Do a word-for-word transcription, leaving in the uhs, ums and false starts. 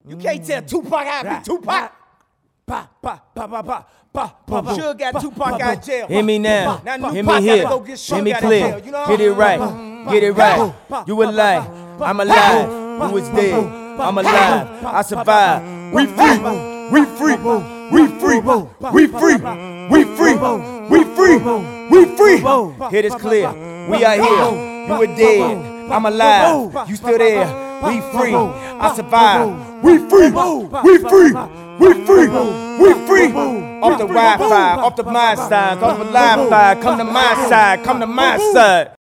You can't tell Tupac how to be Tupac. Suge got Tupac out of jail. Hear me now. Now Hear Tupac me gotta here. go get Suge Hear me out of clear. jail, you know? Get it right. Get it right. You alive. I'm alive. You was dead. I'm alive. I survived. We free. We free. We free. We free. We free. We free. We free. Hear this clear. We are here. You were dead. I'm alive. You still there. We free. I survived. We free. We free. We free. We free. Off the Wi-Fi, off the my side, off the Wi-Fi. Come to my side. Come to my side.